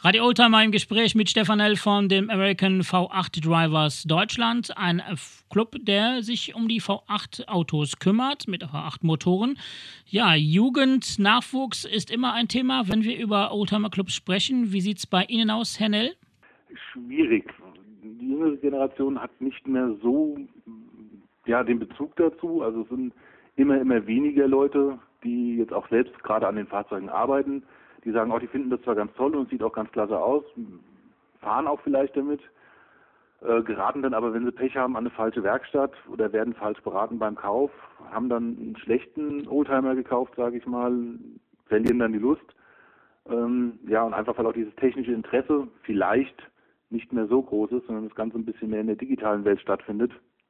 Radio Oldtimer im Gespräch mit Stefan L. von dem American V8 Drivers Deutschland, ein Club, der sich um die V8 Autos kümmert, mit V8 Motoren. Ja, Jugend, Nachwuchs ist immer ein Thema, wenn wir über Oldtimer Clubs sprechen. Wie sieht es bei Ihnen aus, Herr Nell? Schwierig. Die jüngere Generation hat nicht mehr so den Bezug dazu. Also es sind immer weniger Leute, die jetzt auch selbst gerade an den Fahrzeugen arbeiten. Die sagen auch, die finden das zwar ganz toll und sieht auch ganz klasse aus, fahren auch vielleicht damit, geraten dann aber, wenn sie Pech haben, an eine falsche Werkstatt oder werden falsch beraten beim Kauf, haben dann einen schlechten Oldtimer gekauft, sage ich mal, verlieren dann die Lust. Und einfach weil auch dieses technische Interesse vielleicht nicht mehr so groß ist, sondern das Ganze ein bisschen mehr in der digitalen Welt stattfindet.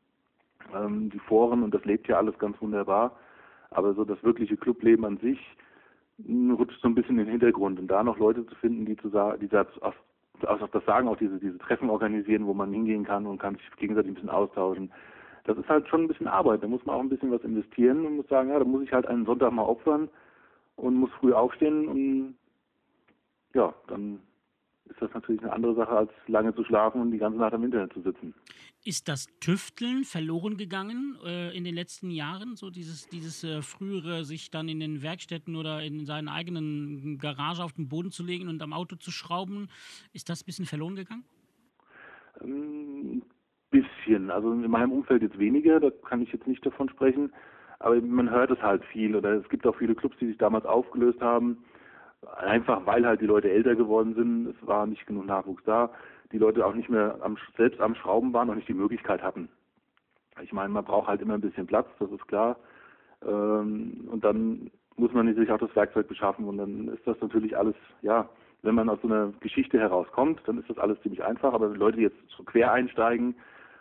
Die Foren, und das lebt ja alles ganz wunderbar, aber so das wirkliche Clubleben an sich rutscht so ein bisschen in den Hintergrund. Und da noch Leute zu finden, die das sagen, auch diese Treffen organisieren, wo man hingehen kann und kann sich gegenseitig ein bisschen austauschen. Das ist halt schon ein bisschen Arbeit. Da muss man auch ein bisschen was investieren und muss sagen, ja, da muss ich halt einen Sonntag mal opfern und muss früh aufstehen und ja, dann ist das natürlich eine andere Sache, als lange zu schlafen und die ganze Nacht im Internet zu sitzen. Ist das Tüfteln verloren gegangen in den letzten Jahren? So dieses frühere, sich dann in den Werkstätten oder in seinen eigenen Garage auf den Boden zu legen und am Auto zu schrauben, ist das ein bisschen verloren gegangen? Ein bisschen. Also in meinem Umfeld jetzt weniger, da kann ich jetzt nicht davon sprechen, aber man hört es halt viel. Oder es gibt auch viele Clubs, die sich damals aufgelöst haben, einfach weil halt die Leute älter geworden sind, es war nicht genug Nachwuchs da, die Leute auch nicht mehr selbst am Schrauben waren und nicht die Möglichkeit hatten. Ich meine, man braucht halt immer ein bisschen Platz, das ist klar. Und dann muss man sich auch das Werkzeug beschaffen und dann ist das natürlich alles, ja, wenn man aus so einer Geschichte herauskommt, dann ist das alles ziemlich einfach, aber wenn Leute jetzt so quer einsteigen,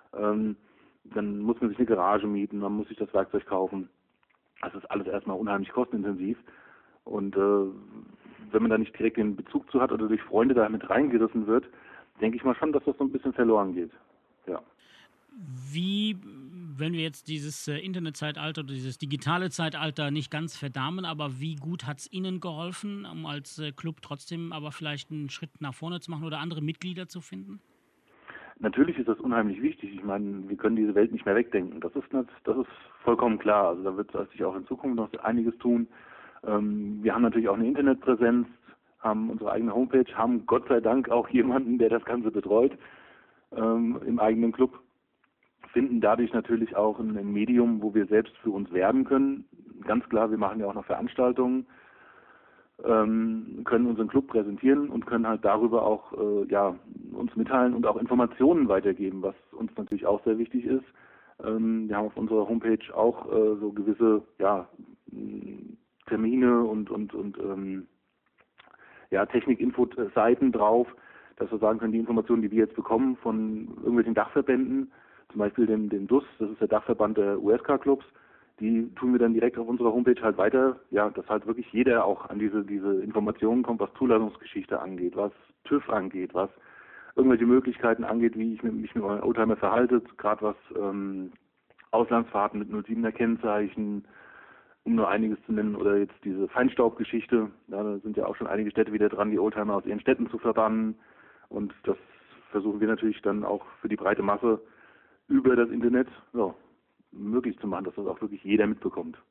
dann muss man sich eine Garage mieten, man muss sich das Werkzeug kaufen. Das ist alles erstmal unheimlich kostenintensiv und wenn man da nicht direkt den Bezug zu hat oder durch Freunde da mit reingerissen wird, denke ich mal schon, dass das so ein bisschen verloren geht. Ja. Wie, wenn wir jetzt dieses Internetzeitalter oder dieses digitale Zeitalter nicht ganz verdammen, aber wie gut hat es Ihnen geholfen, um als Club trotzdem aber vielleicht einen Schritt nach vorne zu machen oder andere Mitglieder zu finden? Natürlich ist das unheimlich wichtig. Ich meine, wir können diese Welt nicht mehr wegdenken. Das ist vollkommen klar. Also da wird sich auch in Zukunft noch einiges tun. Wir haben natürlich auch eine Internetpräsenz, haben unsere eigene Homepage, haben Gott sei Dank auch jemanden, der das Ganze betreut im eigenen Club, finden dadurch natürlich auch ein Medium, wo wir selbst für uns werben können. Ganz klar, wir machen ja auch noch Veranstaltungen, können unseren Club präsentieren und können halt darüber auch uns mitteilen und auch Informationen weitergeben, was uns natürlich auch sehr wichtig ist. Wir haben auf unserer Homepage auch so gewisse Termine und Technik-Info-Seiten drauf, dass wir sagen können, die Informationen, die wir jetzt bekommen von irgendwelchen Dachverbänden, zum Beispiel dem DUS, das ist der Dachverband der USK-Clubs, die tun wir dann direkt auf unserer Homepage halt weiter, ja, dass halt wirklich jeder auch an diese Informationen kommt, was Zulassungsgeschichte angeht, was TÜV angeht, was irgendwelche Möglichkeiten angeht, wie ich mich mit meinem Oldtimer verhalte, gerade was Auslandsfahrten mit 07er Kennzeichen, um nur einiges zu nennen, oder jetzt diese Feinstaubgeschichte, da sind ja auch schon einige Städte wieder dran, die Oldtimer aus ihren Städten zu verbannen, und das versuchen wir natürlich dann auch für die breite Masse über das Internet möglich zu machen, dass das auch wirklich jeder mitbekommt.